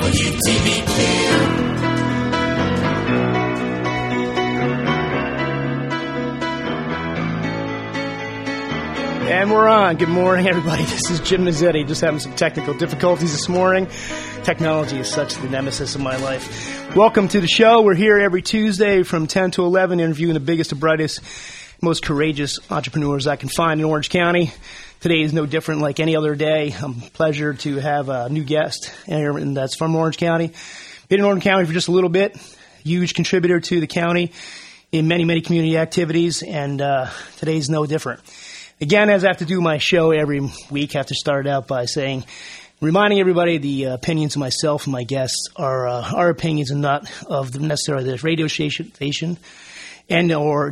WTBQ. And we're on. Good morning, everybody. This is Jim Mazzetti. Just having some technical difficulties this morning. Technology is such the nemesis of my life. Welcome to the show. We're here every Tuesday from 10 to 11 interviewing the biggest, the brightest, most courageous entrepreneurs I can find in Orange County. Today is no different like any other day. Pleasure to have a new guest, and that's from Orange County. Been in Orange County for just a little bit. Huge contributor to the county in many, many community activities, and today's no different. Again, as I have to do my show every week, I have to start out by reminding everybody the opinions of myself and my guests are our opinions and not of necessarily the radio station and or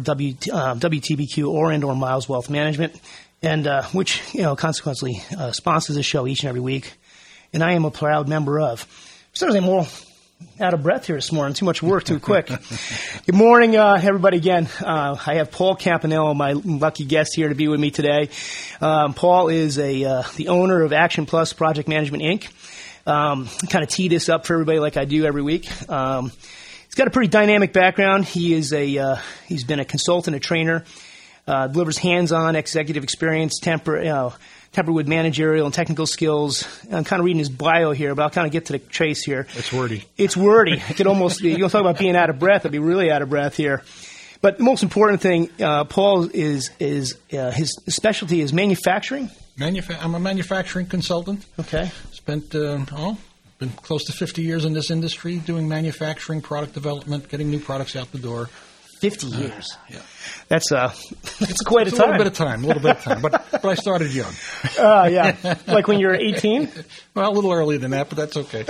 WTBQ or Miles Wealth Management, and which consequently sponsors the show each and every week, and I am a proud member of. Certainly, I'm all out of breath here this morning. Too much work, too quick. Good morning, everybody. Again, I have Paul Campanello, my lucky guest here to be with me today. Paul is the owner of Action Plus Project Management, Inc. Kind of tee this up for everybody like I do every week. He's got a pretty dynamic background. He's been a consultant, a trainer, delivers hands-on executive experience, tempered with managerial and technical skills. I'm kind of reading his bio here, but I'll kind of get to the chase here. It's wordy. It's wordy. I could almost, you talk about being out of breath, I'd be really out of breath here. But the most important thing, Paul, is his specialty is manufacturing. I'm a manufacturing consultant. Okay. Spent, been close to 50 years in this industry doing manufacturing, product development, getting new products out the door. 50 years. Yeah. That's quite a time. A little bit of time, but I started young. Yeah. Like when you were 18? Well, a little earlier than that, but that's okay.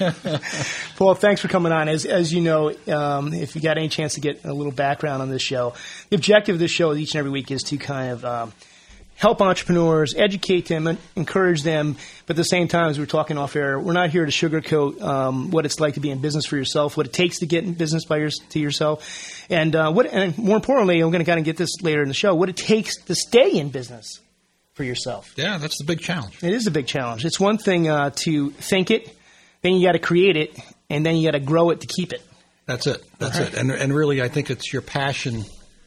Paul, thanks for coming on. As you know, if you got any chance to get a little background on this show, the objective of this show each and every week is to kind of help entrepreneurs, educate them, encourage them, but at the same time, as we were talking off air, we're not here to sugarcoat what it's like to be in business for yourself, what it takes to get in business to yourself, and more importantly, I'm going to kind of get this later in the show, what it takes to stay in business for yourself. Yeah, that's the big challenge. It is a big challenge. It's one thing to think it, then you got to create it, and then you got to grow it to keep it. That's it. That's it. And really, I think it's your passion.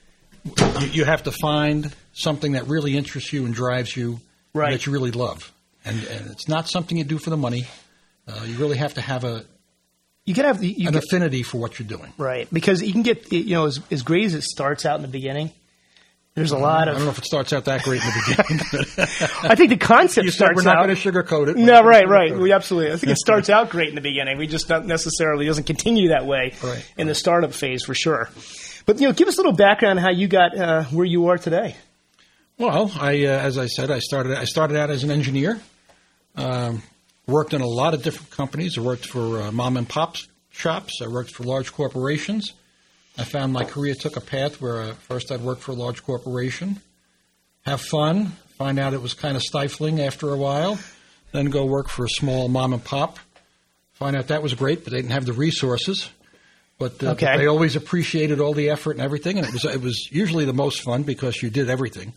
You have to find something that really interests you and drives you, right, that you really love. And it's not something you do for the money. You really have to have an affinity for what you're doing. Right. Because you can get, as great as it starts out in the beginning, there's a lot of... I don't know if it starts out that great in the beginning. I think the concept starts out... We're not going to sugarcoat it. No, right. We absolutely... I think it starts out great in the beginning. We just not necessarily doesn't continue that way in the startup phase for sure. But, give us a little background on how you got where you are today. Well, as I said, I started out as an engineer. Worked in a lot of different companies. I worked for mom and pop shops. I worked for large corporations. I found my career took a path where first I'd work for a large corporation, have fun, find out it was kind of stifling after a while, then go work for a small mom and pop, find out that was great, but they didn't have the resources. But they always appreciated all the effort and everything, and it was usually the most fun because you did everything.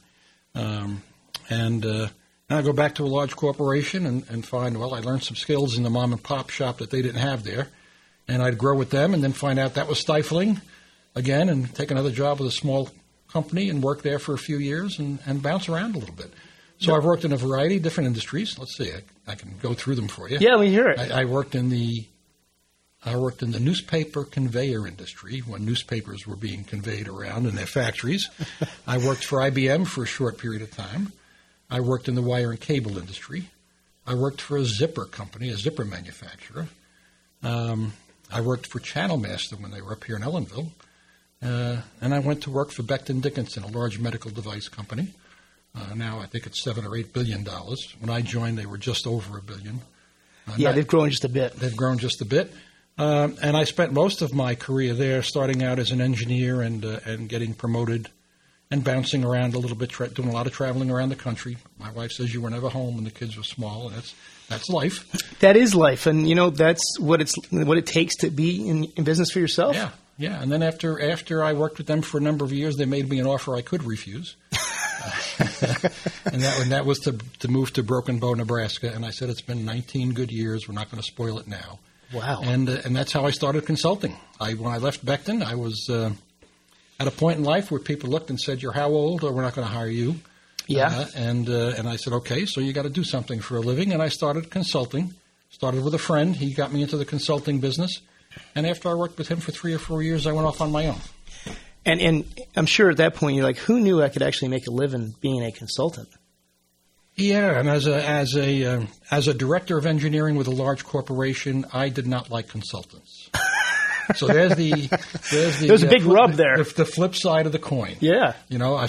Now I go back to a large corporation and find, I learned some skills in the mom and pop shop that they didn't have there. And I'd grow with them and then find out that was stifling again and take another job with a small company and work there for a few years and bounce around a little bit. So I've worked in a variety of different industries. Let's see, I can go through them for you. Yeah, let me hear it. I worked in the newspaper conveyor industry when newspapers were being conveyed around in their factories. I worked for IBM for a short period of time. I worked in the wire and cable industry. I worked for a zipper company, a zipper manufacturer. I worked for Channel Master when they were up here in Ellenville. And I went to work for Becton Dickinson, a large medical device company. Now I think it's $7 or $8 billion. When I joined, they were just over $1 billion. They've grown just a bit. They've grown just a bit. And I spent most of my career there starting out as an engineer and getting promoted and bouncing around a little bit, doing a lot of traveling around the country. My wife says you were never home when the kids were small, and that's life. That is life, and that's what it takes to be in business for yourself. Yeah. And then after I worked with them for a number of years, they made me an offer I could refuse. And that was to move to Broken Bow, Nebraska. And I said, it's been 19 good years. We're not going to spoil it now. Wow. And that's how I started consulting. When I left Becton, I was at a point in life where people looked and said, "You're how old? Or we're not going to hire you." Yeah. And I said, "Okay, so you got to do something for a living." And I started consulting. Started with a friend. He got me into the consulting business. And after I worked with him for 3 or 4 years, I went off on my own. And I'm sure at that point you're like, who knew I could actually make a living being a consultant? Yeah, and as a director of engineering with a large corporation, I did not like consultants. So there's a big rub there. The flip side of the coin. Yeah. You know,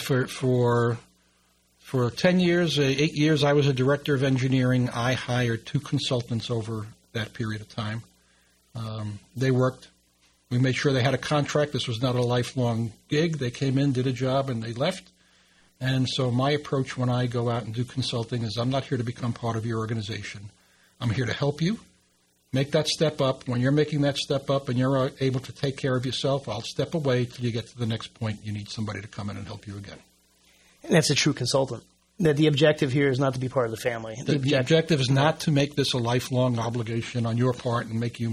for 10 years, 8 years, I was a director of engineering. I hired 2 consultants over that period of time. They worked. We made sure they had a contract. This was not a lifelong gig. They came in, did a job, and they left. And so my approach when I go out and do consulting is I'm not here to become part of your organization. I'm here to help you make that step up. When you're making that step up and you're able to take care of yourself, I'll step away till you get to the next point. You need somebody to come in and help you again. And that's a true consultant. That the objective here is not to be part of the family. The objective is not to make this a lifelong obligation on your part and make you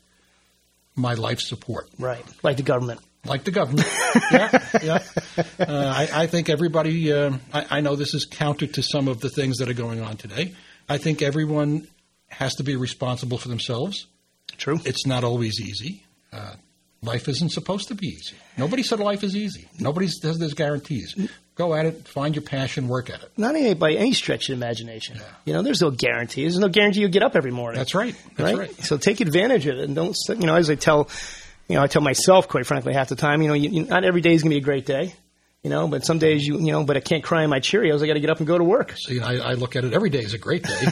my life support. Right, like the government. Like the government. Yeah. I think everybody, I know this is counter to some of the things that are going on today. I think everyone has to be responsible for themselves. True. It's not always easy. Life isn't supposed to be easy. Nobody said life is easy. Nobody says there's guarantees. Go at it, find your passion, work at it. Not by any stretch of the imagination. Yeah. You know, there's no guarantee. There's no guarantee you'll get up every morning. That's right. That's right. So take advantage of it, and don't. As I tell myself, quite frankly, half the time, not every day is going to be a great day. But some days but I can't cry in my Cheerios. I got to get up and go to work. So I look at it every day as a great day.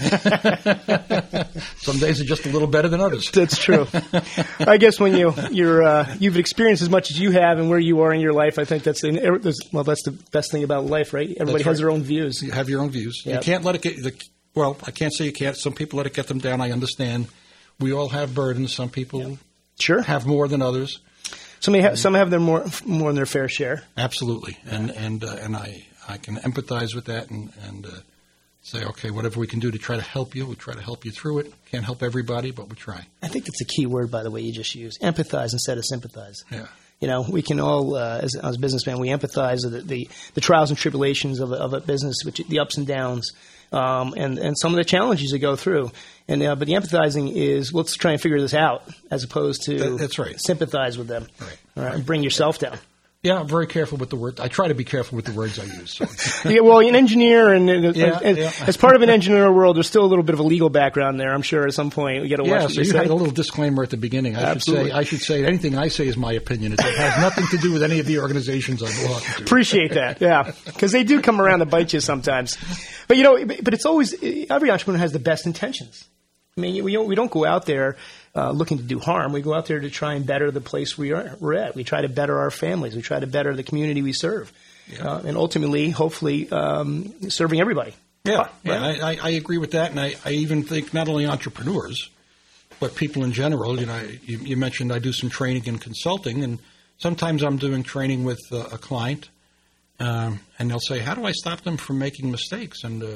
Some days are just a little better than others. That's true. I guess when you've experienced as much as you have and where you are in your life, I think that's the best thing about life, right? Everybody has their own views. You have your own views. Yep. You can't let it get. Well, I can't say you can't. Some people let it get them down. I understand. We all have burdens. Some people sure have more than others. Some have their more than their fair share. Absolutely, and I can empathize with that and say, okay, whatever we can do to try to help you, we try to help you through it. Can't help everybody, but we try. I think that's a key word, by the way, you just used. Empathize instead of sympathize. Yeah. We can all, as businessmen, we empathize with the trials and tribulations of a business, the ups and downs, and some of the challenges you go through. But the empathizing is, let's try and figure this out, as opposed to that's right. Sympathize with them. Right. All right, and bring yourself down. Yeah, I'm very careful with the words. I try to be careful with the words I use. So. Yeah, well, an engineer and as part of an engineer world, there's still a little bit of a legal background there. I'm sure at some point we got to watch what so you say. had a little disclaimer at the beginning. I should say anything I say is my opinion. It has nothing to do with any of the organizations I belong to. Appreciate that, yeah, because they do come around to bite you sometimes. But but it's always every entrepreneur has the best intentions. I mean, we don't go out there looking to do harm. We go out there to try and better the place we're at. We try to better our families. We try to better the community we serve. Yeah. And ultimately, hopefully, serving everybody. Yeah, I agree with that. And I even think not only entrepreneurs, but people in general. You mentioned I do some training and consulting, and sometimes I'm doing training with a client, and they'll say, how do I stop them from making mistakes? And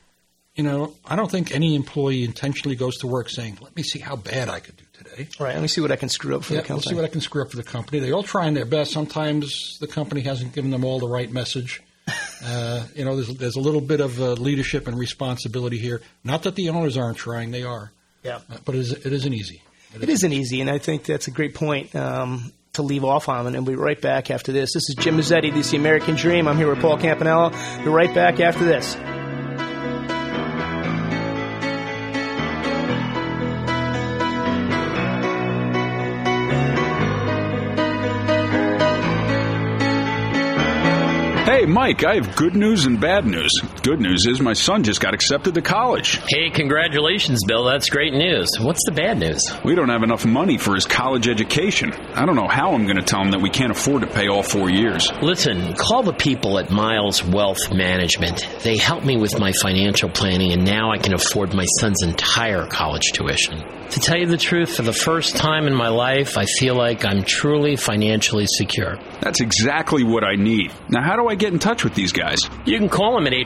I don't think any employee intentionally goes to work saying, let me see how bad I could do today. Right, let me see what I can screw up for the company. Let's see what I can screw up for the company. They're all trying their best. Sometimes the company hasn't given them all the right message. There's a little bit of leadership and responsibility here. Not that the owners aren't trying, they are. Yeah. But it isn't easy. It isn't easy, and I think that's a great point to leave off on, and we'll be right back after this. This is Jim Mazzetti, this is The American Dream. I'm here with Paul Campanello. We're right back after this. Hey, Mike, I have good news and bad news. Good news is my son just got accepted to college. Hey, congratulations, Bill. That's great news. What's the bad news? We don't have enough money for his college education. I don't know how I'm going to tell him that we can't afford to pay all 4 years. Listen, call the people at Miles Wealth Management. They help me with my financial planning, and now I can afford my son's entire college tuition. To tell you the truth, for the first time in my life, I feel like I'm truly financially secure. That's exactly what I need. Now, how do I get get in touch with these guys? You can call them at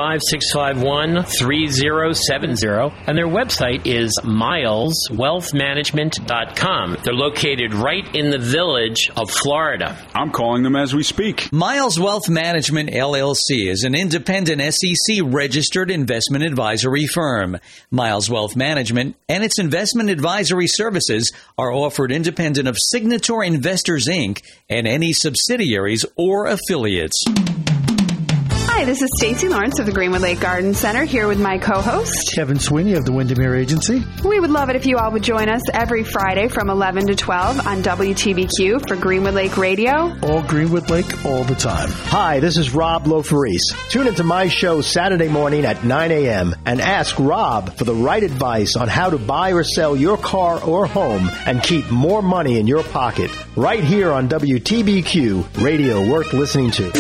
845-651-3070, and their website is mileswealthmanagement.com. They're located right in the village of Florida. I'm calling them as we speak. Miles Wealth Management, LLC is an independent SEC-registered investment advisory firm. Miles Wealth Management and its investment advisory services are offered independent of Signature Investors, Inc. and any subsidiaries or affiliates. Hi, this is Stacy Lawrence of the Greenwood Lake Garden Center here with my co-host Kevin Sweeney of the Windermere Agency. We would love it if you all would join us every Friday from 11 to 12 on WTBQ for Greenwood Lake Radio. All Greenwood Lake, all the time. Hi, this is Rob Loferese. Tune into my show Saturday morning at 9 a.m. and ask Rob for the right advice on how to buy or sell your car or home and keep more money in your pocket. Right here on WTBQ, radio worth listening to.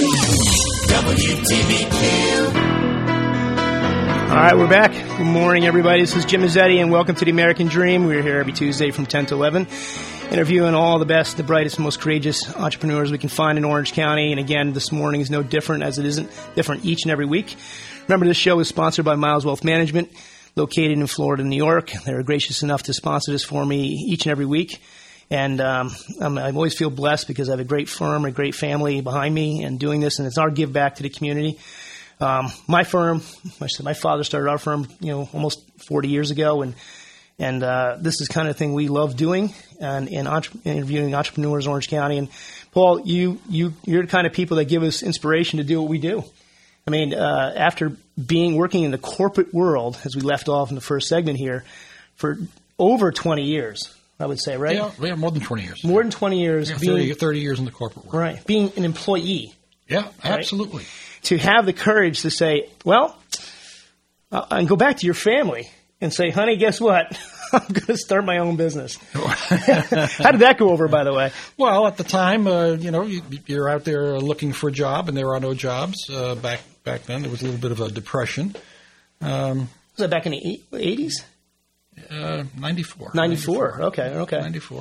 WTBQ. All right, we're back. Good morning, everybody. This is Jim Mazzetti, and welcome to the American Dream. We're here every Tuesday from 10 to 11, interviewing all the best, the brightest, most courageous entrepreneurs we can find in Orange County. And again, this morning is no different, as it isn't different each and every week. Remember, this show is sponsored by Miles Wealth Management, located in Florida, New York. They're gracious enough to sponsor this for me each and every week. And I always feel blessed because I have a great firm, a great family behind me and doing this, and it's our give back to the community. My firm, my father started our firm, almost 40 years ago, and this is kind of thing we love doing and interviewing entrepreneurs in Orange County. And Paul, you're the kind of people that give us inspiration to do what we do. I mean, after working in the corporate world, as we left off in the first segment here, for over 20 years. I would say, right? Yeah, more than 20 years. More than 20 years. Yeah, 30 years in the corporate world. Right. Being an employee. Yeah, absolutely. Right? To have the courage to say, well, and go back to your family and say, honey, guess what? I'm going to start my own business. How did that go over, by the way? Well, at the time, you're out there looking for a job, and there are no jobs. Back then, there was a little bit of a depression. Was that back in the 80s? 94. 94. Okay. 94.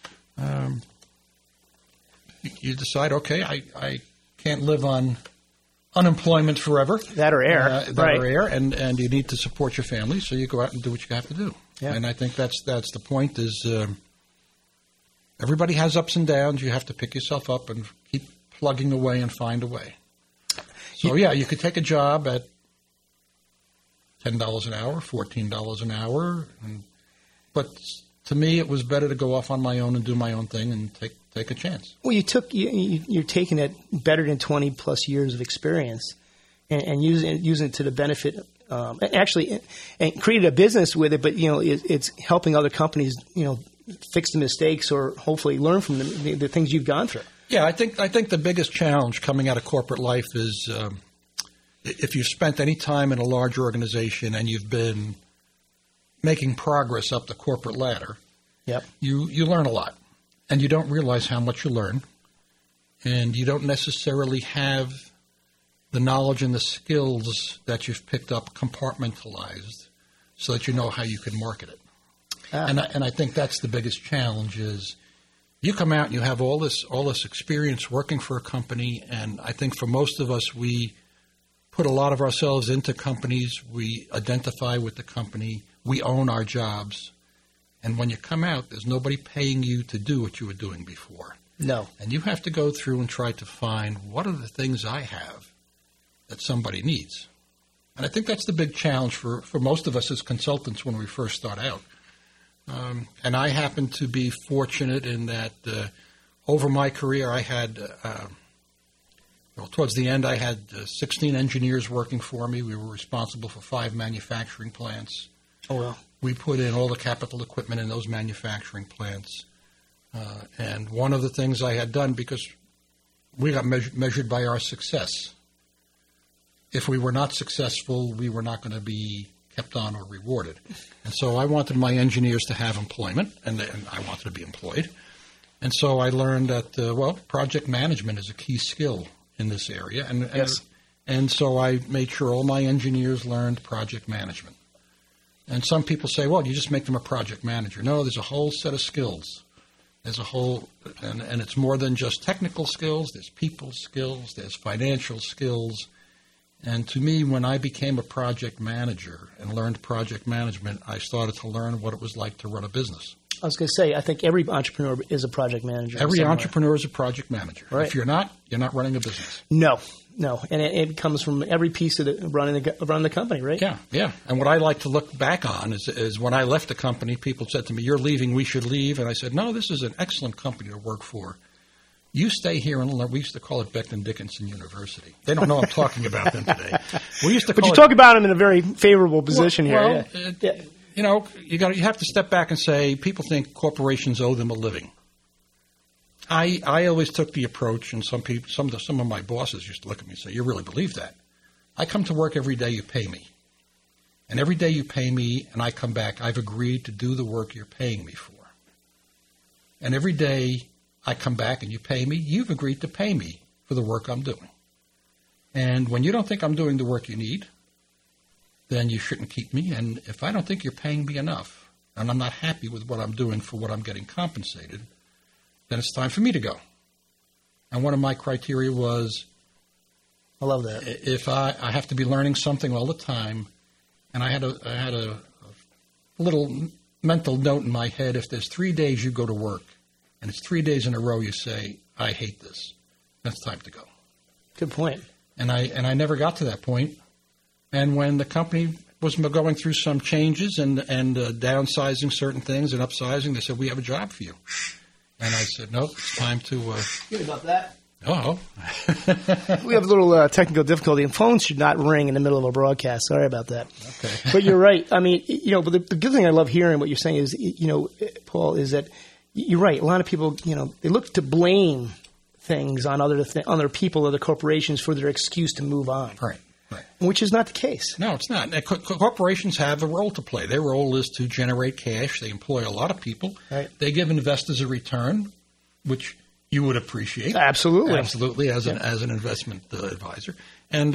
You decide, okay, I can't live on unemployment forever. That or air. Or air, and you need to support your family, so you go out and do what you have to do. Yeah. And I think that's the point is everybody has ups and downs. You have to pick yourself up and keep plugging away and find a way. So, you could take a job at $10 an hour, $14 an hour. But to me, it was better to go off on my own and do my own thing and take a chance. Well, you're taking it better than 20 plus years of experience and using it to the benefit. And created a business with it, but it's helping other companies fix the mistakes or hopefully learn from the things you've gone through. Yeah, I think the biggest challenge coming out of corporate life is if you've spent any time in a large organization and you've been making progress up the corporate ladder, yep, you learn a lot, and you don't realize how much you learn, and you don't necessarily have the knowledge and the skills that you've picked up compartmentalized so that you know how you can market it. And I think that's the biggest challenge is you come out and you have all this experience working for a company, and I think for most of us, we put a lot of ourselves into companies. We identify with the company. We own our jobs. And when you come out, there's nobody paying you to do what you were doing before. No. And you have to go through and try to find what are the things I have that somebody needs. And I think that's the big challenge for most of us as consultants when we first start out. And I happen to be fortunate in that over my career I had, towards the end I had 16 engineers working for me. We were responsible for 5 manufacturing plants. Oh, well. We put in all the capital equipment in those manufacturing plants. And one of the things I had done, because we got measured by our success. If we were not successful, we were not going to be kept on or rewarded. And so I wanted my engineers to have employment, and I wanted to be employed. And so I learned that, project management is a key skill in this area. And so I made sure all my engineers learned project management. And some people say, well, you just make them a project manager. No, there's a whole set of skills as a whole, and it's more than just technical skills. There's people skills, there's financial skills. And to me, when I became a project manager and learned project management, I started to learn what it was like to run a business. I was going to say, I think every entrepreneur is a project manager. Every entrepreneur is a project manager. Right. If you're not running a business. No. And it comes from every piece of running the company, right? Yeah. And what I like to look back on is when I left the company, people said to me, "You're leaving, we should leave." And I said, "No, this is an excellent company to work for. You stay here and learn." We used to call it Becton Dickinson University. They don't know I'm talking about them today. We used to but you talk about them in a very favorable position here. Well, yeah. You know, you have to step back and say people think corporations owe them a living. I always took the approach, and some of my bosses used to look at me and say, "You really believe that?" I come to work every day you pay me, and every day you pay me, and I come back, I've agreed to do the work you're paying me for, and every day I come back and you pay me, you've agreed to pay me for the work I'm doing, and when you don't think I'm doing the work you need, then you shouldn't keep me. And if I don't think you're paying me enough, and I'm not happy with what I'm doing for what I'm getting compensated, then it's time for me to go. And one of my criteria was, I love that. If I have to be learning something all the time, and I had a little mental note in my head: if there's 3 days you go to work, and it's 3 days in a row you say, "I hate this," then it's time to go. Good point. And I never got to that point. And when the company was going through some changes and downsizing certain things and upsizing, they said, "We have a job for you." And I said, "Nope, it's time to..." Good about that. Oh. We have a little technical difficulty, and phones should not ring in the middle of a broadcast. Sorry about that. Okay. But you're right. I mean, but the good thing I love hearing what you're saying is, Paul, is that you're right. A lot of people, they look to blame things on other people, other corporations for their excuse to move on. Right. Which is not the case. No, it's not. Corporations have a role to play. Their role is to generate cash. They employ a lot of people. Right. They give investors a return, which you would appreciate. Absolutely, as an investment advisor, and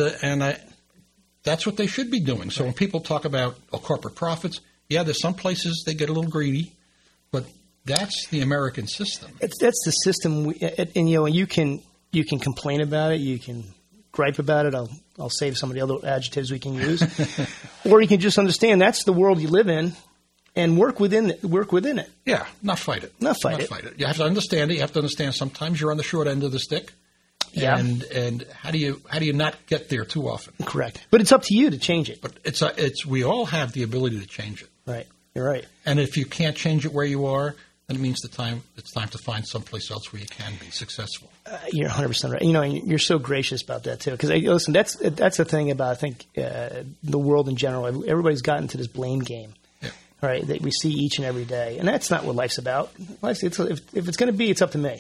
that's what they should be doing. So when people talk about corporate profits, there's some places they get a little greedy, but that's the American system. That's the system, and you can complain about it. You can gripe about it. I'll save some of the other adjectives we can use, or you can just understand that's the world you live in. And work within it. Yeah, not fight it. Not fight it. You have to understand it. You have to understand sometimes you're on the short end of the stick. Yeah. And how do you not get there too often? Correct. But it's up to you to change it. But we all have the ability to change it. Right. You're right. And if you can't change it where you are, then it means it's time to find someplace else where you can be successful. You're 100% right. And you're so gracious about that too. Because listen, that's the thing about I think the world in general. Everybody's gotten to this blame game. Right, that we see each and every day, and that's not what life's about. If it's going to be, it's up to me.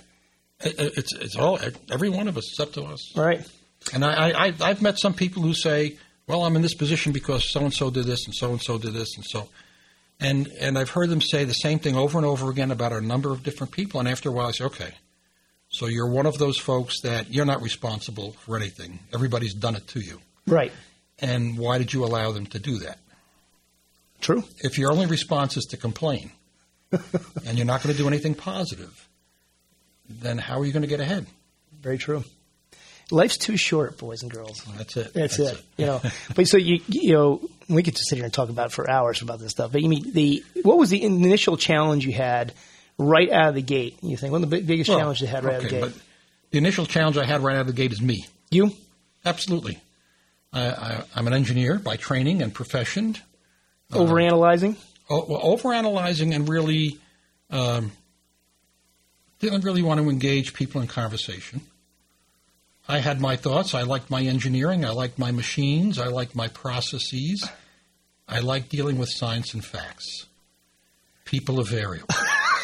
It's all every one of us. It's up to us. Right. And I've met some people who say, "Well, I'm in this position because so and so did this, and so did this, and so." And I've heard them say the same thing over and over again about a number of different people. And after a while, I say, "Okay, so you're one of those folks that you're not responsible for anything. Everybody's done it to you." Right. And why did you allow them to do that? True. If your only response is to complain and you're not going to do anything positive, then how are you going to get ahead? Very true. Life's too short, boys and girls. Well, that's it. That's it. But so we could just sit here and talk about for hours about this stuff. But what was the initial challenge you had right out of the gate? You think one of the biggest challenges you had right out of the gate? But the initial challenge I had right out of the gate is me. You? Absolutely. I'm an engineer by training and profession. Overanalyzing? Overanalyzing and really didn't really want to engage people in conversation. I had my thoughts. I liked my engineering. I liked my machines. I liked my processes. I liked dealing with science and facts. People are variable.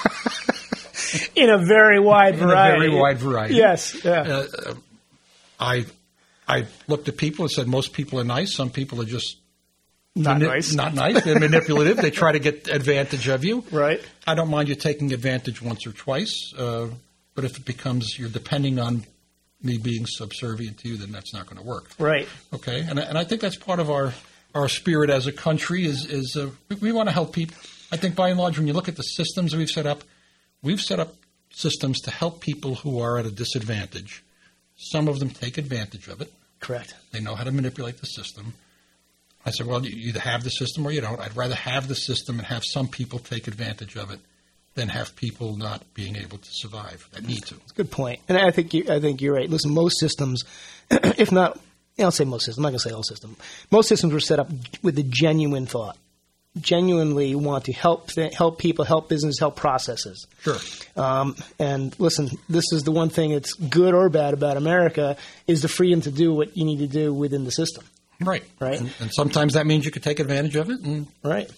In a very wide variety. Yes. Yeah. I looked at people and said most people are nice. Some people are just Not nice. They're manipulative. They try to get advantage of you. Right. I don't mind you taking advantage once or twice, but if it becomes you're depending on me being subservient to you, then that's not going to work. Right. Okay. And I think that's part of our spirit as a country is we want to help people. I think by and large, when you look at the systems we've set up systems to help people who are at a disadvantage. Some of them take advantage of it. Correct. They know how to manipulate the system. I said, well, you either have the system or you don't. I'd rather have the system and have some people take advantage of it than have people not being able to survive that need to. That's a good point. And I think you're right. Listen, most systems, if not, I'll say most systems. I'm not going to say all systems. Most systems were set up with a genuine thought. Genuinely want to help people, help business, help processes. Sure. And listen, this is the one thing that's good or bad about America is the freedom to do what you need to do within the system. Right. Right. And sometimes that means you could take advantage of it. And right.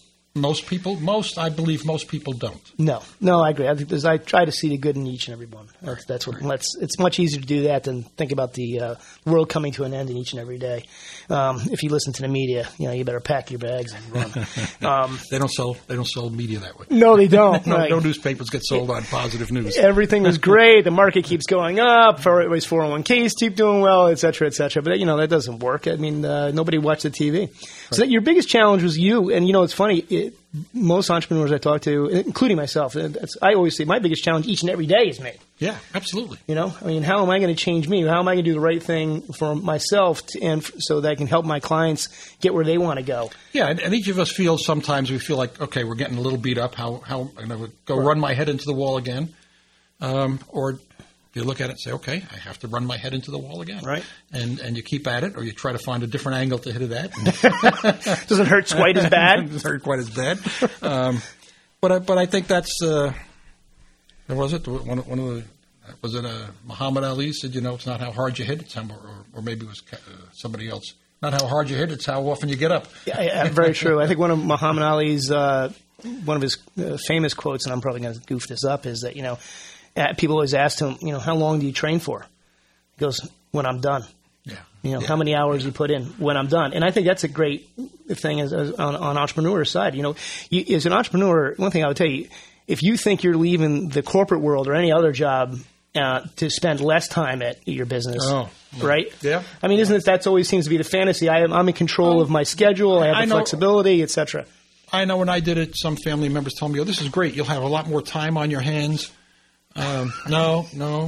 I believe most people don't. No, I agree. I try to see the good in each and every one. That's what. It's much easier to do that than think about the world coming to an end in each and every day. If you listen to the media, you better pack your bags and run. They don't sell media that way. No, they don't. No newspapers get sold on positive news. Everything is great. The market keeps going up. Always 401ks keep doing well, et cetera, et cetera. But that doesn't work. I mean, nobody watched the TV. Right. So your biggest challenge was you. And it's funny. Most entrepreneurs I talk to, including myself, I always say my biggest challenge each and every day is me. Yeah, absolutely. How am I going to change me? How am I going to do the right thing for myself so that I can help my clients get where they want to go? Yeah, and each of us sometimes we feel like, okay, we're getting a little beat up. How am I going to go run my head into the wall again? Or you look at it and say, okay, I have to run my head into the wall again. Right. And you keep at it, or you try to find a different angle to hit it at. Doesn't hurt quite as bad. Doesn't hurt quite as bad. But I think that's was it one of the was it Muhammad Ali said, it's not how hard you hit, it's how, or maybe it was somebody else. Not how hard you hit, it's how often you get up. Yeah, very true. I think one of Muhammad Ali's one of his famous quotes, and I'm probably going to goof this up, is that people always ask him, how long do you train for? He goes, when I'm done. Yeah. How many hours you put in when I'm done. And I think that's a great thing as on entrepreneur side. As an entrepreneur, one thing I would tell you, if you think you're leaving the corporate world or any other job to spend less time at your business, right? Yeah. I mean, that always seems to be the fantasy. I'm in control of my schedule. I have the flexibility, et cetera. I know when I did it, some family members told me, "Oh, this is great. You'll have a lot more time on your hands." No.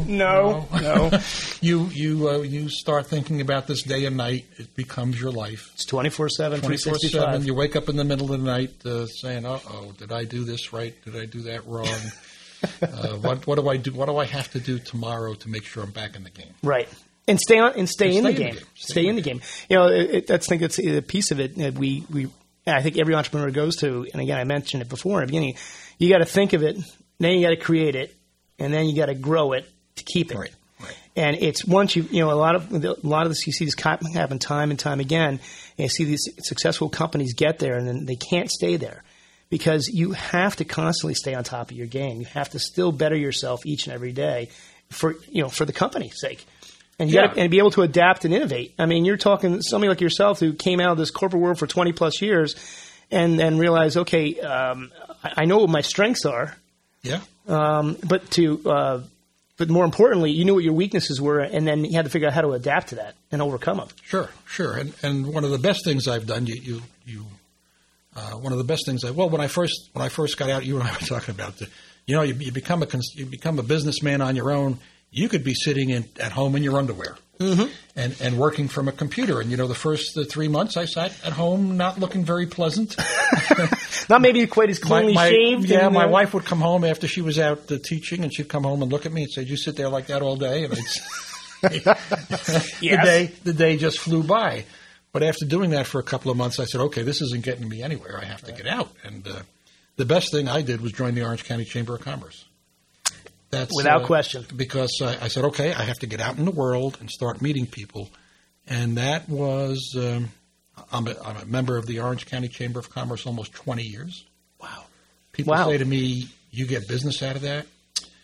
You start thinking about this day and night. It becomes your life. It's 24/7, 365. You wake up in the middle of the night saying, did I do this right? Did I do that wrong? What do I do? What do I have to do tomorrow to make sure I'm back in the game? Right. And stay in the game. Stay in the game. I think that's a piece of it that I think every entrepreneur goes to. And again, I mentioned it before in the beginning. You got to think of it, then you got to create it, and then you got to grow it to keep it. Right. And it's once a lot of this, you see this happen time and time again. And you see these successful companies get there, and then they can't stay there because you have to constantly stay on top of your game. You have to still better yourself each and every day for the company's sake. And you got to be able to adapt and innovate. I mean, you're talking somebody like yourself who came out of this corporate world for 20 plus years, and then realized, okay, I know what my strengths are. Yeah. But more importantly, you knew what your weaknesses were, and then you had to figure out how to adapt to that and overcome them. Sure. And one of the best things I've done, one of the best things when I first got out, you and I were talking about you become a businessman on your own. You could be sitting at home in your underwear and working from a computer. And the first 3 months I sat at home, not looking very pleasant. Not maybe quite as cleanly shaved. Yeah, my wife would come home after she was out teaching, and she'd come home and look at me and say, "Did you sit there like that all day?" And the day just flew by. But after doing that for a couple of months, I said, "Okay, this isn't getting me anywhere. I have to get out." And the best thing I did was join the Orange County Chamber of Commerce. That's without question. Because I said, okay, I have to get out in the world and start meeting people. And that was, I'm a member of the Orange County Chamber of Commerce almost 20 years. Wow. People say to me, you get business out of that?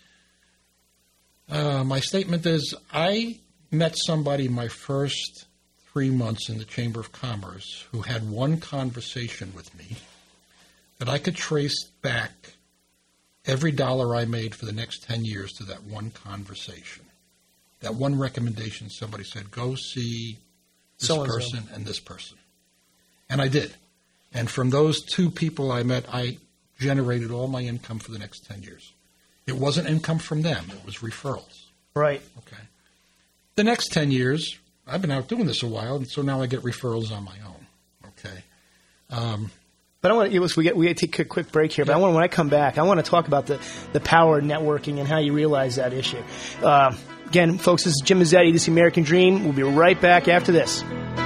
My statement is I met somebody my first 3 months in the Chamber of Commerce who had one conversation with me that I could trace back every dollar I made for the next 10 years to that one conversation. That one recommendation, somebody said, go see this person and this person. And I did. And from those two people I met, I generated all my income for the next 10 years. It wasn't income from them. It was referrals. Right. Okay. The next 10 years, I've been out doing this a while, and so now I get referrals on my own. Okay. But I want to, we got to take a quick break here. But when I come back, I want to talk about the power of networking and how you realize that issue. Again, folks, this is Jim Mazzetti. This is the American Dream. We'll be right back after this.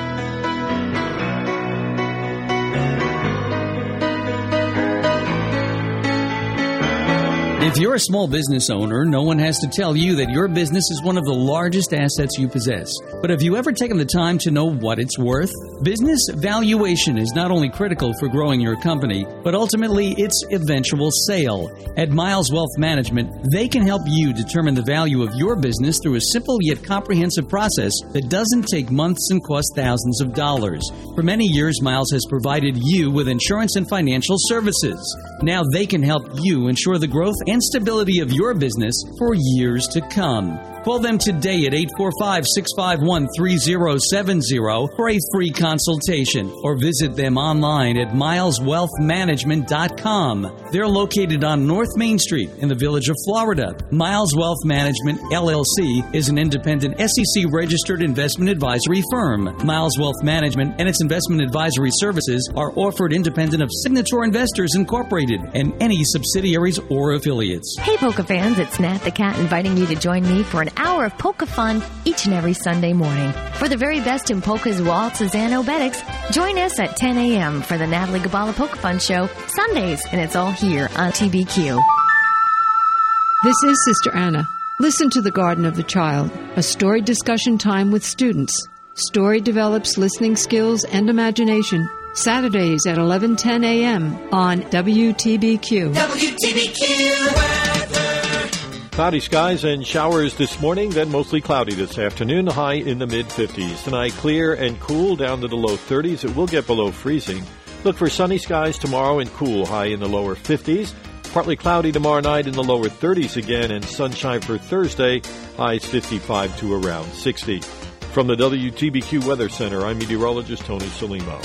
If you're a small business owner, no one has to tell you that your business is one of the largest assets you possess. But have you ever taken the time to know what it's worth? Business valuation is not only critical for growing your company, but ultimately its eventual sale. At Miles Wealth Management, they can help you determine the value of your business through a simple yet comprehensive process that doesn't take months and cost thousands of dollars. For many years, Miles has provided you with insurance and financial services. Now they can help you ensure the growth and stability of your business for years to come. Call them today at 845-651-3070 for a free consultation or visit them online at mileswealthmanagement.com. They're located on North Main Street in the Village of Florida. Miles Wealth Management, LLC is an independent SEC-registered investment advisory firm. Miles Wealth Management and its investment advisory services are offered independent of Signature Investors Incorporated and any subsidiaries or affiliates. Hey, Polka fans, it's Nat the Cat inviting you to join me for an hour of polka fun each and every Sunday morning. For the very best in polkas, waltzes, and obetics, join us at 10 a.m. for the Natalie Gabala Polka Fun Show, Sundays, and it's all here on TBQ. This is Sister Anna. Listen to The Garden of the Child, a story discussion time with students. Story develops listening skills and imagination. Saturdays at 11:10 a.m. on WTBQ. WTBQ. Cloudy skies and showers this morning, then mostly cloudy this afternoon, high in the mid-50s. Tonight, clear and cool down to the low 30s. It will get below freezing. Look for sunny skies tomorrow and cool, high in the lower 50s. Partly cloudy tomorrow night in the lower 30s again, and sunshine for Thursday, highs 55 to around 60. From the WTBQ Weather Center, I'm meteorologist Tony Salimo.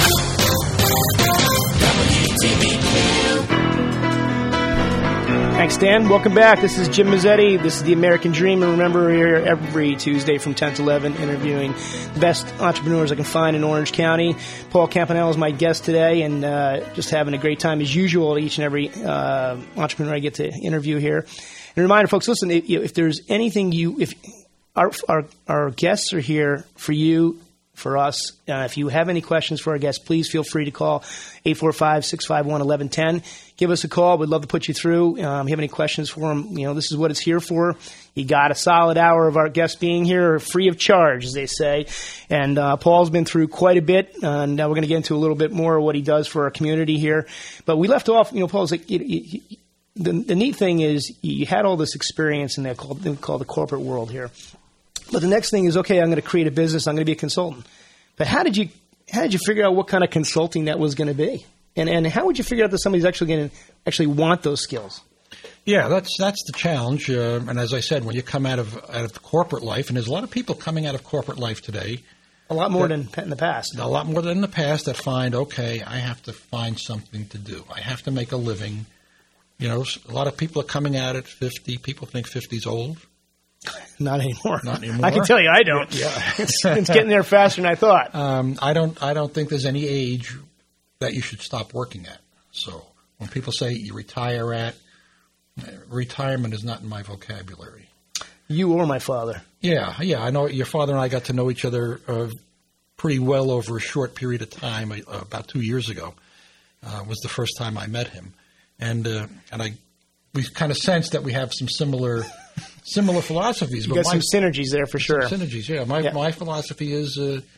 Thanks, Dan. Welcome back. This is Jim Mazzetti. This is the American Dream. And remember, we're here every Tuesday from 10 to 11 interviewing the best entrepreneurs I can find in Orange County. Paul Campanella is my guest today, and just having a great time as usual at each and every entrepreneur I get to interview here. And a reminder, folks, listen, if there's anything if our guests are here for you, for us. If you have any questions for our guests, please feel free to call 845-651-1110. Give us a call. We'd love to put you through. If you have any questions for them, this is what it's here for. You got a solid hour of our guests being here free of charge, as they say. And Paul's been through quite a bit. And now we're going to get into a little bit more of what he does for our community here. But we left off, Paul's like, the neat thing is you had all this experience in that called the corporate world here. But the next thing is, okay, I'm going to create a business. I'm going to be a consultant. But how did you figure out what kind of consulting that was going to be? And how would you figure out that somebody's actually going to want those skills? Yeah, that's the challenge. And as I said, when you come out of the corporate life, and there's a lot of people coming out of corporate life today. A lot more than in the past. A lot more than in the past that find, okay, I have to find something to do. I have to make a living. A lot of people are coming out at 50. People think 50's old. Not anymore. Not anymore. I can tell you, I don't. Yeah, it's getting there faster than I thought. I don't think there's any age that you should stop working at. So when people say you retire at, retirement is not in my vocabulary. You or my father. Yeah. I know your father and I got to know each other pretty well over a short period of time. About 2 years ago was the first time I met him, and we kind of sensed that we have some similar philosophies. You got some synergies there for sure. Some synergies, yeah. My philosophy is,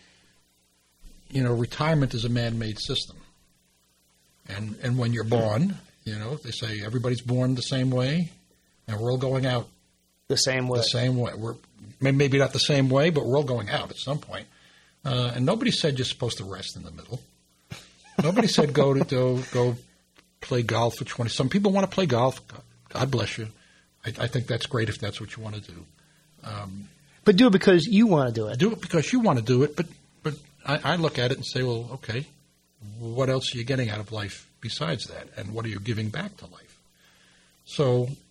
retirement is a man-made system. And when you're born, they say everybody's born the same way, and we're all going out the same way. We're maybe not the same way, but we're all going out at some point. And nobody said you're supposed to rest in the middle. Nobody said go play golf for 20. Some people want to play golf. God bless you. I think that's great if that's what you want to do. But do it because you want to do it. Do it because you want to do it. But I look at it and say, well, okay, what else are you getting out of life besides that? And what are you giving back to life? So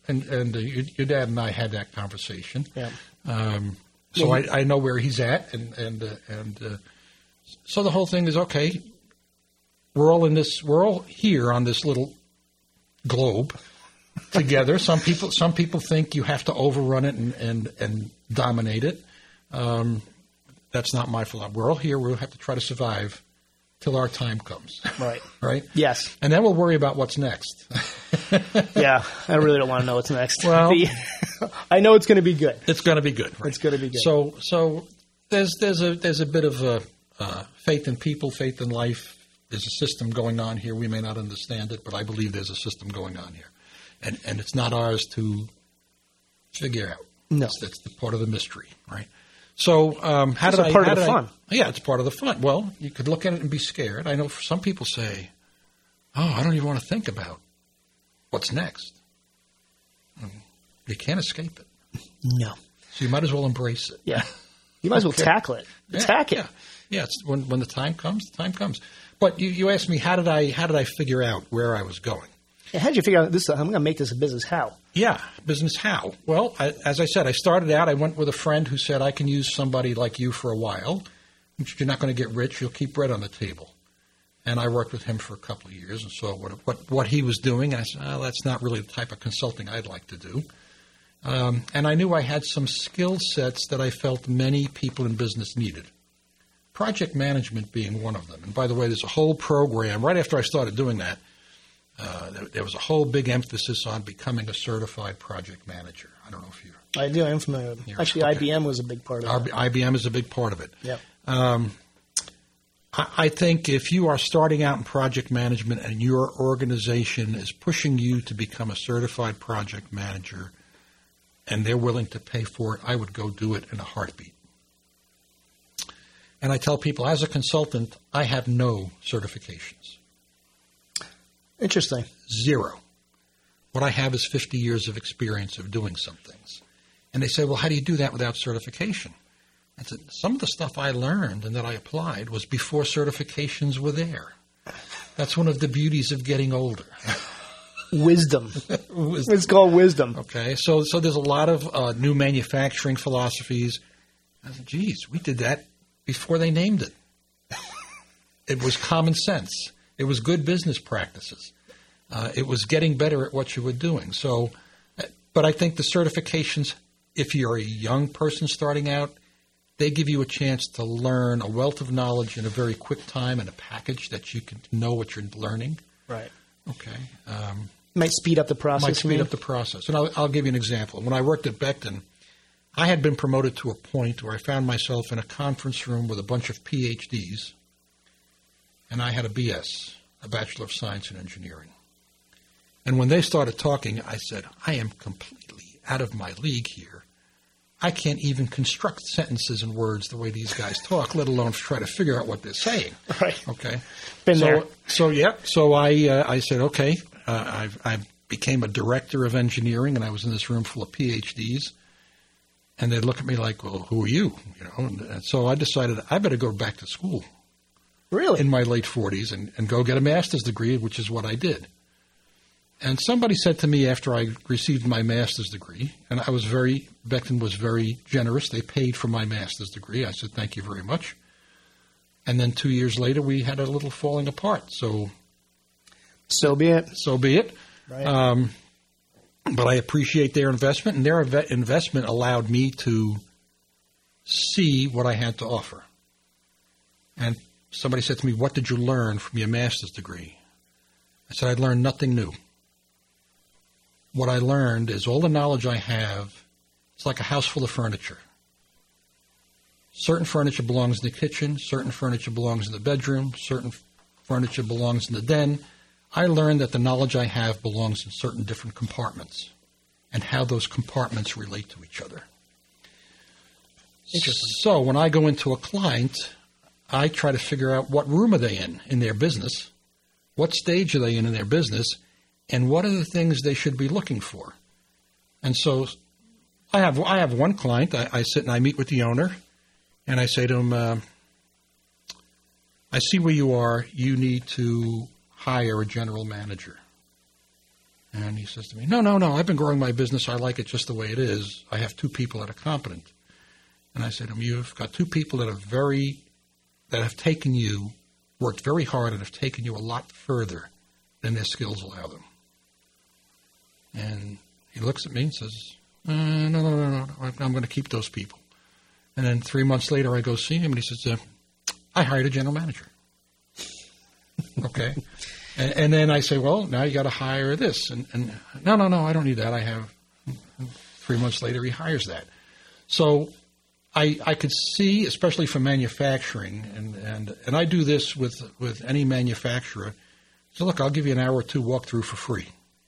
And your dad and I had that conversation. Yeah. So I know where he's at, and so the whole thing is okay. We're all here on this little globe together. Some people think you have to overrun it and dominate it. That's not my philosophy. We're all here. We'll have to try to survive till our time comes. Right. Right? Yes. And then we'll worry about what's next. Yeah, I really don't want to know what's next. Well, I know it's going to be good. It's going to be good. Right? It's going to be good. So there's a bit of faith in people, faith in life. There's a system going on here. We may not understand it, but I believe there's a system going on here, and it's not ours to figure out. No, it's the part of the mystery, right? So it's part of the fun. Yeah, it's part of the fun. Well, you could look at it and be scared. I know some people say, "Oh, I don't even want to think about what's next." You can't escape it. No. So you might as well embrace it. Yeah. You might as well tackle it. Attack it. Yeah. It's when the time comes, the time comes. But you asked me how did I figure out where I was going? Yeah, how did you figure out this? I'm going to make this a business. How? Yeah, business how? Well, as I said, I started out. I went with a friend who said I can use somebody like you for a while. You're not going to get rich. You'll keep bread on the table. And I worked with him for a couple of years and saw what he was doing. And I said, that's not really the type of consulting I'd like to do. And I knew I had some skill sets that I felt many people in business needed. Project management being one of them. And by the way, there's a whole program. Right after I started doing that, there was a whole big emphasis on becoming a certified project manager. I don't know if you... I do. I'm familiar with it. Actually, okay. IBM was a big part of it. IBM is a big part of it. Yep. I think if you are starting out in project management and your organization is pushing you to become a certified project manager and they're willing to pay for it, I would go do it in a heartbeat. And I tell people, as a consultant, I have no certifications. Interesting. Zero. What I have is 50 years of experience of doing some things. And they say, well, how do you do that without certification? I said, some of the stuff I learned and that I applied was before certifications were there. That's one of the beauties of getting older. Wisdom. It's called wisdom. Okay. So there's a lot of new manufacturing philosophies. I said, geez, we did that before they named it. It was common sense. It was good business practices. It was getting better at what you were doing. So, but I think the certifications, if you're a young person starting out, they give you a chance to learn a wealth of knowledge in a very quick time in a package that you can know what you're learning. Right. Okay. Might speed up the process. Might speed up the process. And I'll give you an example. When I worked at Becton, I had been promoted to a point where I found myself in a conference room with a bunch of PhDs, and I had a BS, a Bachelor of Science in Engineering. And when they started talking, I said, I am completely out of my league here. I can't even construct sentences and words the way these guys talk, let alone try to figure out what they're saying. Right. Okay. Been there. So I said, okay, I became a director of engineering, and I was in this room full of PhDs. And they'd look at me like, well, who are you? And so I decided I better go back to school. Really? In my late 40s and go get a master's degree, which is what I did. And somebody said to me after I received my master's degree, and Becton was very generous. They paid for my master's degree. I said, thank you very much. And then 2 years later, we had a little falling apart. So be it. So be it. Right. But I appreciate their investment, and their investment allowed me to see what I had to offer. And somebody said to me, what did you learn from your master's degree? I said, I learned nothing new. What I learned is all the knowledge I have, it's like a house full of furniture. Certain furniture belongs in the kitchen, certain furniture belongs in the bedroom, certain furniture belongs in the den. I learned that the knowledge I have belongs in certain different compartments and how those compartments relate to each other. Interesting. So when I go into a client, I try to figure out what room are they in their business, what stage are they in their business, and what are the things they should be looking for. And so I have one client. I sit and I meet with the owner, and I say to him, I see where you are. You need to hire a general manager. And he says to me, no, I've been growing my business. I like it just the way it is. I have 2 people that are competent. And I said to him, you've got 2 people that have taken you, worked very hard and have taken you a lot further than their skills allow them. And he looks at me and says, no, I'm going to keep those people. And then 3 months later, I go see him, and he says, I hired a general manager. Okay. And then I say, well, now you got to hire this. And no, I don't need that. I have. 3 months later, he hires that. So I could see, especially for manufacturing, and I do this with any manufacturer. So look, I'll give you an hour or 2 walkthrough for free.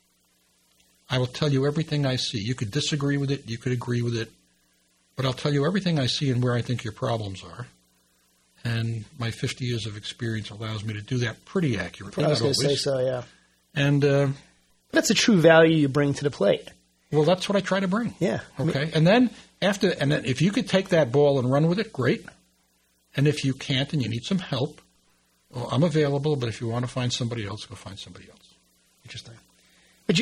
I will tell you everything I see. You could disagree with it, you could agree with it, but I'll tell you everything I see and where I think your problems are. And my 50 years of experience allows me to do that pretty accurately. I was going to say so, yeah. And that's the true value you bring to the plate. Well, that's what I try to bring. Yeah. Okay. And then if you could take that ball and run with it, great. And if you can't and you need some help, well, I'm available. But if you want to find somebody else, go find somebody else. Interesting. But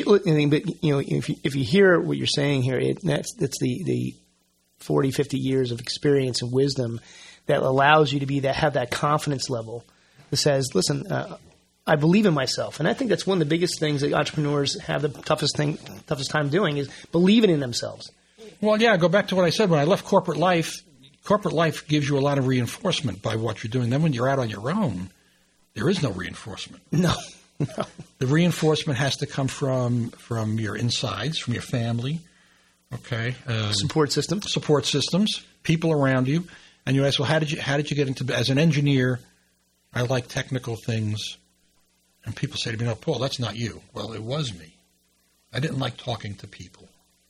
if you hear what you're saying here, that's the 40, 50 years of experience and wisdom that allows you to have that confidence level that says, listen, I believe in myself. And I think that's one of the biggest things that entrepreneurs have the toughest time doing is believing in themselves. Well, yeah, go back to what I said. When I left corporate life gives you a lot of reinforcement by what you're doing. Then when you're out on your own, there is no reinforcement. No. The reinforcement has to come from your insides, from your family, okay? Support systems, people around you. And you ask, well, how did you get into, as an engineer, I like technical things. And people say to me, no, Paul, that's not you. Well, it was me. I didn't like talking to people.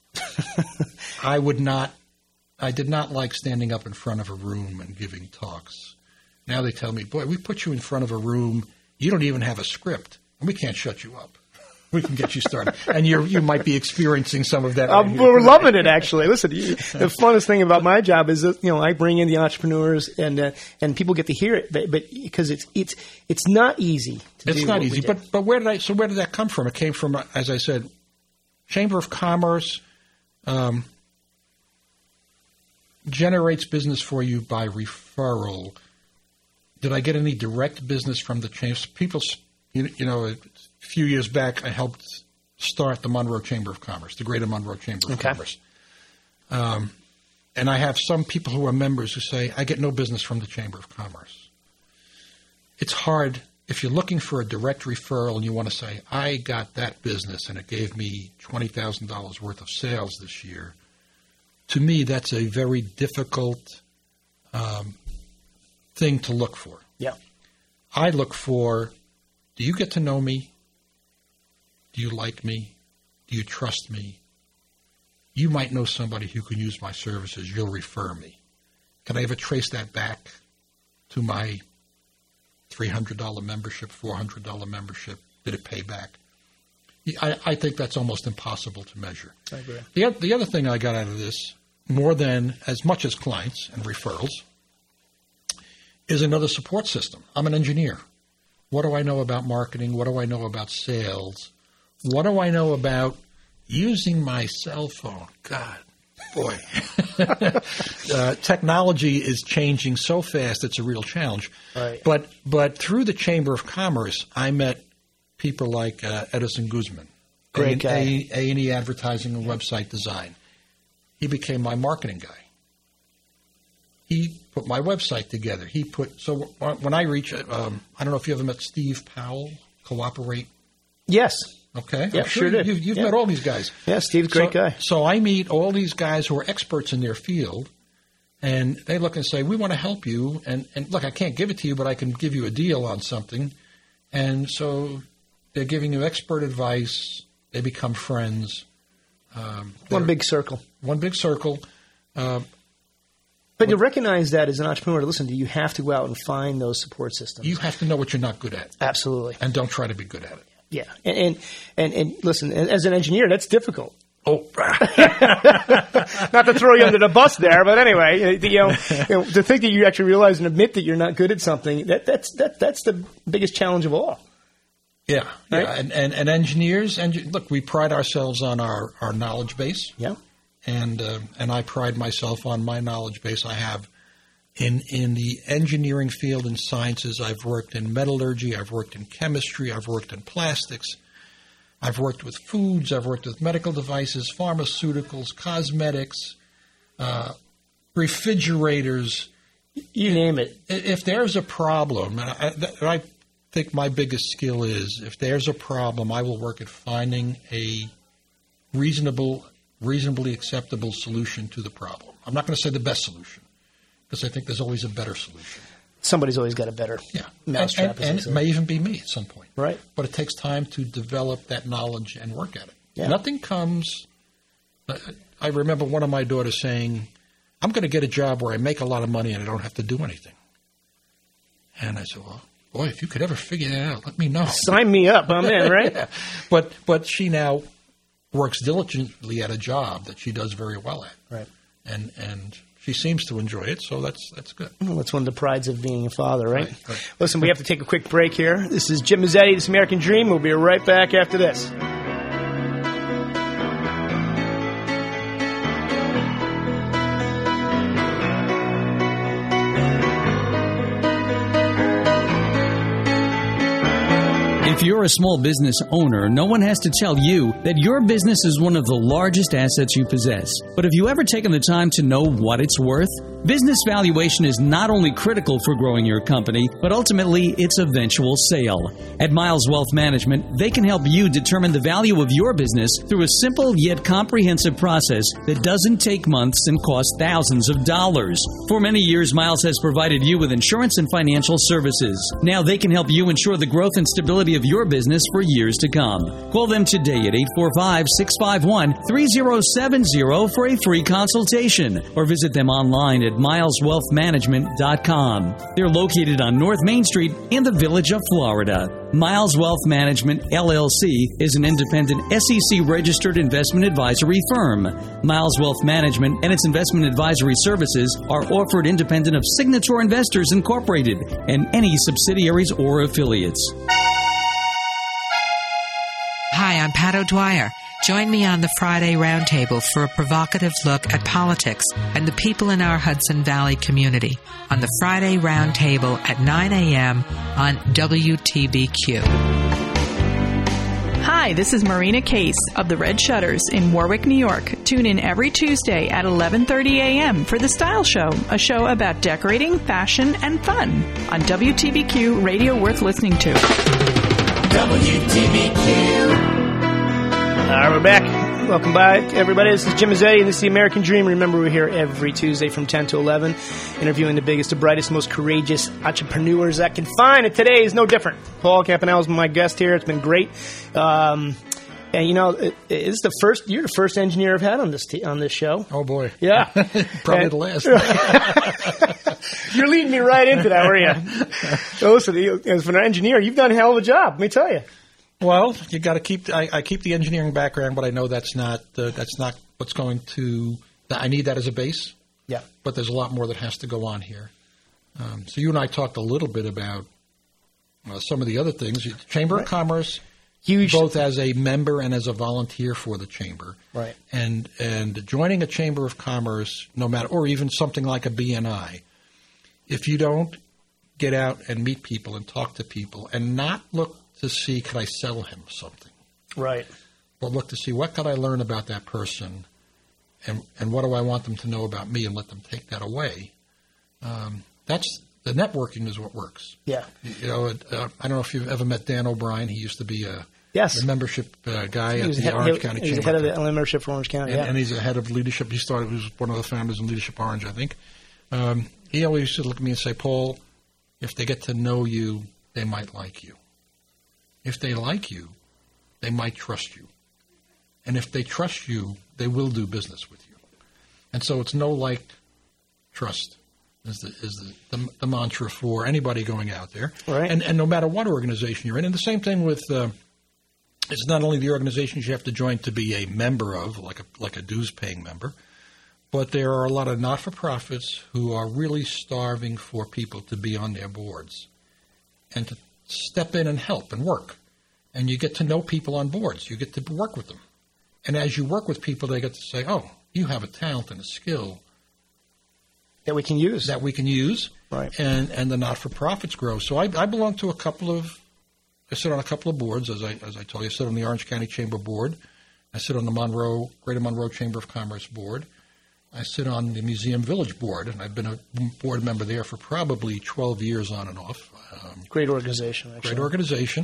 I did not like standing up in front of a room and giving talks. Now they tell me, boy, we put you in front of a room, you don't even have a script, and we can't shut you up. We can get you started. And you might be experieing some of that. We're loving it, actually. Listen, the funnest thing about my job is that, I bring in the entrepreneurs and people get to hear it, but because it's not easy. It's not easy. But where did that come from? It came from, as I said, Chamber of Commerce generates business for you by referral. Did I get any direct business from the chamber? People, a few years back, I helped start the Monroe Chamber of Commerce, the Greater Monroe Chamber of Commerce. And I have some people who are members who say, I get no business from the Chamber of Commerce. It's hard. If you're looking for a direct referral and you want to say, I got that business and it gave me $20,000 worth of sales this year, to me, that's a very difficult thing to look for. Yeah. I look for, do you get to know me? Do you like me? Do you trust me? You might know somebody who can use my services. You'll refer me. Can I ever trace that back to my $300 membership, $400 membership? Did it pay back? I think that's almost impossible to measure. I agree. The other thing I got out of this, more than as much as clients and referrals, is another support system. I'm an engineer. What do I know about marketing? What do I know about sales? What do I know about using my cell phone? God, boy. Technology is changing so fast, it's a real challenge. Right. But through the Chamber of Commerce, I met people like Edison Guzman. Great guy. A&E Advertising and Website Design. He became my marketing guy. He put my website together. So when I reach, I don't know if you ever met Steve Powell, Cooperate. Yes. Okay. Yeah, sure did. You've met all these guys. Yeah, Steve's a great guy. So I meet all these guys who are experts in their field, and they look and say, we want to help you. And look, I can't give it to you, but I can give you a deal on something. And so they're giving you expert advice. They become friends. One big circle. One big circle. But you recognize that as an entrepreneur, listen, you have to go out and find those support systems. You have to know what you're not good at. Absolutely. And don't try to be good at it. Yeah. And listen, as an engineer, that's difficult. Oh. Not to throw you under the bus there, but anyway, to think that you actually realize and admit that you're not good at something, that's the biggest challenge of all. Yeah, right? yeah. And engineers, look, we pride ourselves on our knowledge base. Yeah. And I pride myself on my knowledge base I have in the engineering field and sciences. I've worked in metallurgy, I've worked in chemistry, I've worked in plastics, I've worked with foods, I've worked with medical devices, pharmaceuticals, cosmetics, refrigerators. You name it. If there's a problem, and I think my biggest skill is if there's a problem, I will work at finding a reasonably acceptable solution to the problem. I'm not going to say the best solution because I think there's always a better solution. Somebody's always got a better mousetrap. And it may even be me at some point. Right. But it takes time to develop that knowledge and work at it. Yeah. Nothing comes. I remember one of my daughters saying, I'm going to get a job where I make a lot of money and I don't have to do anything. And I said, well, boy, if you could ever figure that out, let me know. Sign me up. I'm in, right? Yeah. But she now works diligently at a job that she does very well at. Right. And she seems to enjoy it, so that's good. Well, that's one of the prides of being a father, right? Right. Listen, we have to take a quick break here. This is Jim Mazzetti, This American Dream. We'll be right back after this. If you're a small business owner, no one has to tell you that your business is one of the largest assets you possess. But have you ever taken the time to know what it's worth? Business valuation is not only critical for growing your company, but ultimately its eventual sale. At Miles Wealth Management, they can help you determine the value of your business through a simple yet comprehensive process that doesn't take months and cost thousands of dollars. For many years, Miles has provided you with insurance and financial services. Now they can help you ensure the growth and stability of your business for years to come. Call them today at 845-651-3070 for a free consultation, or visit them online at mileswealthmanagement.com. They're located on North Main Street in the Village of Florida. Miles Wealth Management, LLC, is an independent SEC-registered investment advisory firm. Miles Wealth Management and its investment advisory services are offered independent of Signature Investors Incorporated and any subsidiaries or affiliates. Hi, I'm Pat O'Dwyer. Join me on the Friday Roundtable for a provocative look at politics and the people in our Hudson Valley community on the Friday Roundtable at 9 a.m. on WTBQ. Hi, this is Marina Case of the Red Shutters in Warwick, New York. Tune in every Tuesday at 11:30 a.m. for The Style Show, a show about decorating, fashion, and fun on WTBQ, radio worth listening to. WTBQ. All right, we're back. Welcome back, everybody. This is Jim Mazzetti, and this is The American Dream. Remember, we're here every Tuesday from 10 to 11, interviewing the biggest, the brightest, most courageous entrepreneurs I can find. And today is no different. Paul Campanella is my guest here. It's been great. And you know, it's the first. You're the first engineer I've had on this show. Oh boy, yeah, probably the last. You're leading me right into that, were you? So listen, as an engineer, you've done a hell of a job. Let me tell you. Well, you got to keep. I keep the engineering background, but I know that's not what's going to. I need that as a base. Yeah. But there's a lot more that has to go on here. So you and I talked a little bit about some of the other things. The Chamber of Commerce. Huge. Both as a member and as a volunteer for the chamber, right? And joining a chamber of commerce, no matter, or even something like a BNI, if you don't get out and meet people and talk to people and not look to see could I sell him something, right? But look to see what could I learn about that person, and what do I want them to know about me, and let them take that away. That's the networking is what works. Yeah. You know, I don't know if you've ever met Dan O'Brien. He used to be a membership guy at the Orange County Chamber. He's the head of the membership for Orange County, and he's the head of leadership. He was one of the founders in Leadership Orange, I think. He always used to look at me and say, Paul, if they get to know you, they might like you. If they like you, they might trust you. And if they trust you, they will do business with you. And so it's know, like, trust. Is the mantra for anybody going out there, right? And no matter what organization you're in, and the same thing with it's not only the organizations you have to join to be a member of, like a dues paying member, but there are a lot of not-for-profits who are really starving for people to be on their boards and to step in and help and work. and you get to know people on boards. You get to work with them. And as you work with people, they get to say, oh, you have a talent and a skill that we can use. Right. And the not-for-profits grow. So I belong to I sit on a couple of boards, as I told you. I sit on the Orange County Chamber Board. I sit on the Greater Monroe Chamber of Commerce Board. I sit on the Museum Village Board, and I've been a board member there for probably 12 years on and off. Great organization, actually. Great organization.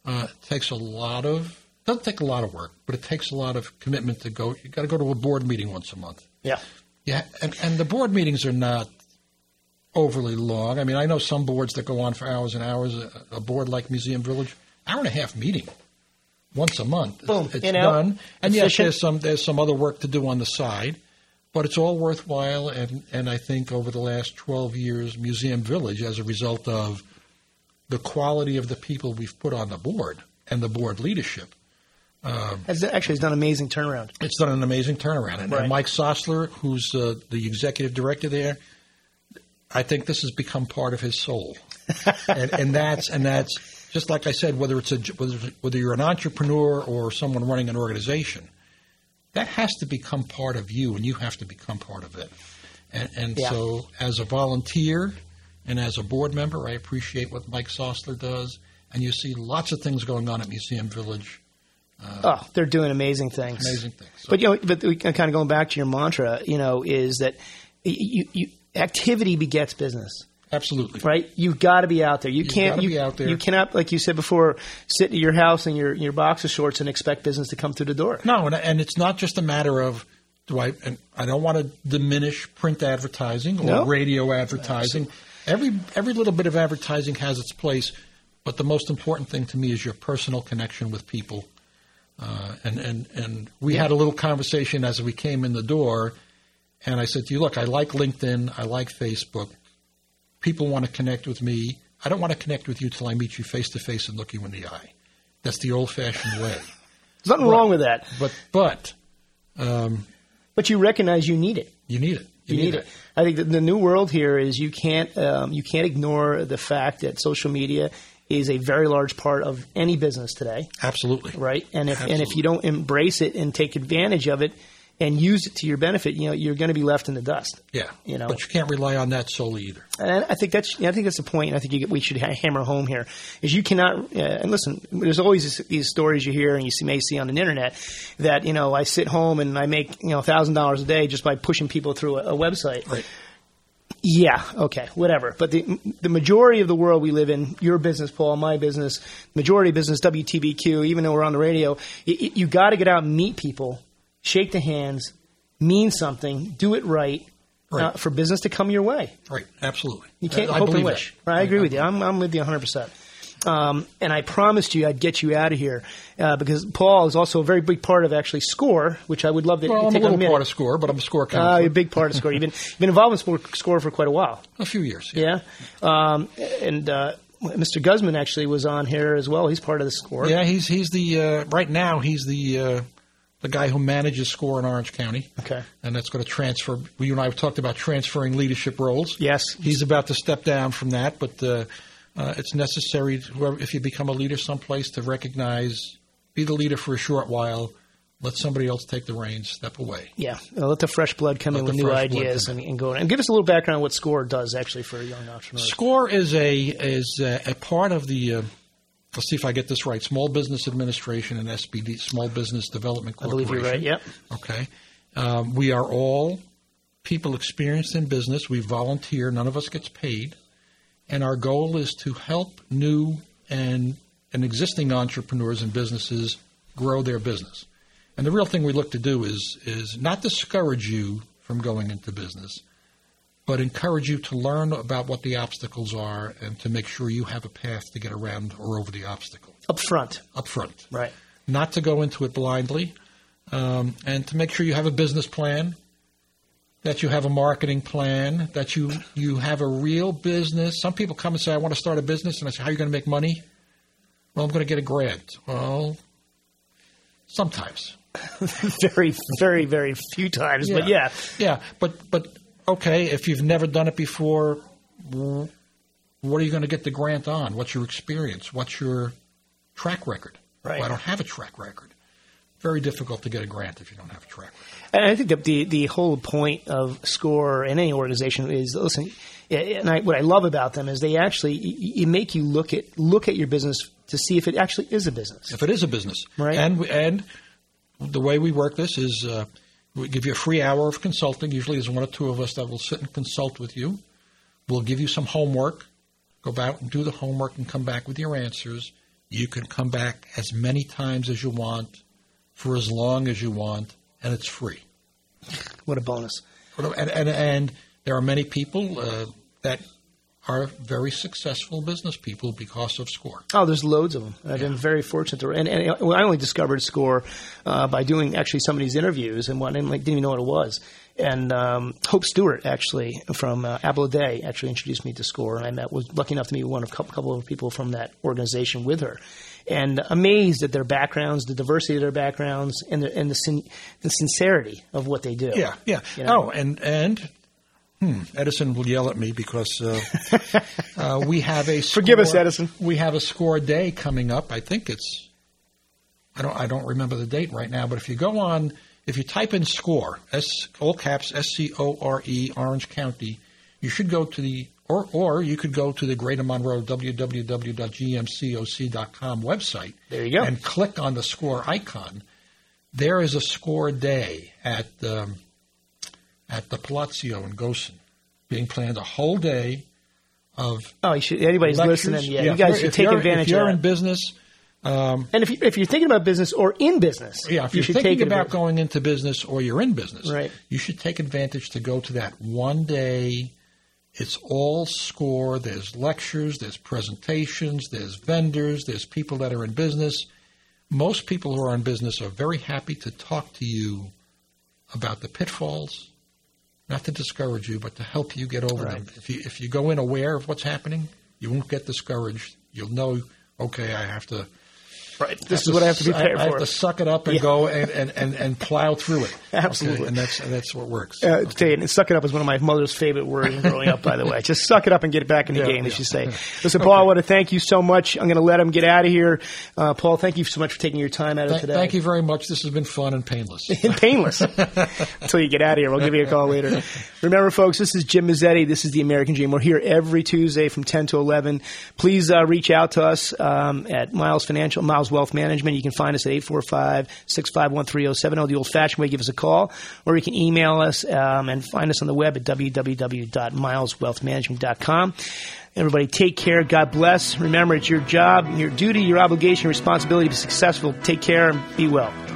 Doesn't take a lot of work, but it takes a lot of commitment to go. You got to go to a board meeting once a month. Yeah. Yeah, and the board meetings are not overly long. I mean, I know some boards that go on for hours and hours. A board like Museum Village, hour and a half meeting once a month. Boom, it's done. And yes, there's some other work to do on the side, but it's all worthwhile. And I think over the last 12 years, Museum Village, as a result of the quality of the people we've put on the board and the board leadership, has done an amazing turnaround. It's done an amazing turnaround. And, right. and Mike Sosler, who's the executive director there, I think this has become part of his soul. and that's just like I said, whether you're an entrepreneur or someone running an organization, that has to become part of you, and you have to become part of it. So as a volunteer and as a board member, I appreciate what Mike Sosler does. And you see lots of things going on at Museum Village. They're doing amazing things. Amazing things. So, but kind of going back to your mantra, is that activity begets business. Absolutely. Right? You've got to be out there. You cannot, like you said before, sit at your house in your boxer shorts and expect business to come through the door. No, and it's not just a matter of and I don't want to diminish print advertising or radio advertising. Absolutely. Every little bit of advertising has its place, but the most important thing to me is your personal connection with people. And we had a little conversation as we came in the door, and I said to you, look, I like LinkedIn, I like Facebook. People want to connect with me. I don't want to connect with you till I meet you face to face and look you in the eye. That's the old-fashioned way. There's nothing wrong with that. But you recognize you need it. You need it. You need it. I think that the new world here is you can't ignore the fact that social media is a very large part of any business today. Absolutely. Right? And if you don't embrace it and take advantage of it and use it to your benefit, you're going to be left in the dust. Yeah. But you can't rely on that solely either. And I think that's the point. And I think we should hammer home here is you cannot. And listen, there's always these stories you hear and you may see on the internet that I sit home and I make $1,000 a day just by pushing people through a website. Right. Yeah, okay, whatever. But the majority of the world we live in, your business, Paul, my business, majority of business, WTBQ, even though we're on the radio, you got to get out and meet people, shake the hands, mean something, do it right. For business to come your way. Right, absolutely. You can't hope and wish. Right, I agree with you. I'm with you 100%. And I promised you I'd get you out of here because Paul is also a very big part of actually SCORE, which I would love to take a minute. I'm a little part of SCORE, but I'm a SCORE counselor. You're a big part of SCORE. You've been involved in SCORE for quite a while. A few years. Yeah. Mr. Guzman actually was on here as well. He's part of the SCORE. Yeah, he's the right now he's the guy who manages SCORE in Orange County. Okay. And that's going to transfer. You and I have talked about transferring leadership roles. Yes. He's about to step down from that, but it's necessary, if you become a leader someplace, to recognize, be the leader for a short while, let somebody else take the reins, step away. Yeah. Let the fresh blood come in with new ideas and go. And give us a little background on what SCORE does, actually, for young entrepreneurs. SCORE is a part of the let's see if I get this right, Small Business Administration and SBD, Small Business Development Corporation. I believe you're right, yep. Okay. We are all people experienced in business. We volunteer. None of us gets paid. And our goal is to help new and existing entrepreneurs and businesses grow their business. And the real thing we look to do is not discourage you from going into business, but encourage you to learn about what the obstacles are and to make sure you have a path to get around or over the obstacle. Up front. Right. Not to go into it blindly, and to make sure you have a business plan, that you have a marketing plan, that you have a real business. Some people come and say, I want to start a business, and I say, how are you going to make money? Well, I'm going to get a grant. Well, sometimes. Very, very, very few times, but yeah. Yeah, but okay, if you've never done it before, what are you going to get the grant on? What's your experience? What's your track record? Right. Well, I don't have a track record. Very difficult to get a grant if you don't have a track record. And I think that the whole point of SCORE and any organization is, listen, and what I love about them is they actually you make you look at your business to see if it actually is a business. If it is a business. Right. And the way we work this is we give you a free hour of consulting. Usually there's one or two of us that will sit and consult with you. We'll give you some homework. Go back and do the homework and come back with your answers. You can come back as many times as you want for as long as you want, and it's free. What a bonus. And there are many people that are very successful business people because of SCORE. Oh, there's loads of them. I've been very fortunate to, and I only discovered SCORE by doing actually some of these interviews, and didn't even know what it was. And Hope Stewart, actually, from Apple a Day, actually introduced me to SCORE, and I was lucky enough to meet a couple of people from that organization with her. And amazed at their backgrounds, the diversity of their backgrounds, and the sincerity of what they do. Yeah. You know? Oh, and Edison will yell at me because we have a SCORE, forgive us, Edison. We have a SCORE day coming up. I think it's I don't remember the date right now, but if you go on, if you type in SCORE, all caps SCORE, Orange County, you should go to the or you could go to the Greater Monroe www.gmcoc.com website. There you go. And click on the SCORE icon. There is a SCORE day at the Palazzo in Goshen, being planned a whole day of anybody's lectures. listening, you guys should take advantage of it. If you're in business, and if you're thinking about business or in business, if you're thinking about going into business or you're in business, right, you should take advantage to go to that one day. It's all SCORE. There's lectures, there's presentations, there's vendors, there's people that are in business. Most people who are in business are very happy to talk to you about the pitfalls, not to discourage you, but to help you get over them. If you go in aware of what's happening, you won't get discouraged. You'll know, okay, I have to. Right. This is what I have to be prepared for. I have to suck it up and go and plow through it. Absolutely. Okay? And that's what works. Suck it up is one of my mother's favorite words growing up, by the way. Just suck it up and get it back in the game, as you say. Listen, Paul, I want to thank you so much. I'm going to let him get out of here. Paul, thank you so much for taking your time out of today. Thank you very much. This has been fun and painless. Painless. Until you get out of here. We'll give you a call later. Remember, folks, this is Jim Mazzetti. This is The American Dream. We're here every Tuesday from 10 to 11. Please reach out to us at Miles Wealth Management. You can find us at 845-651-3070, the old-fashioned way. Give us a call, or you can email us and find us on the web at www.mileswealthmanagement.com. Everybody, take care. God bless. Remember, it's your job, your duty, your obligation, your responsibility to be successful. Take care and be well.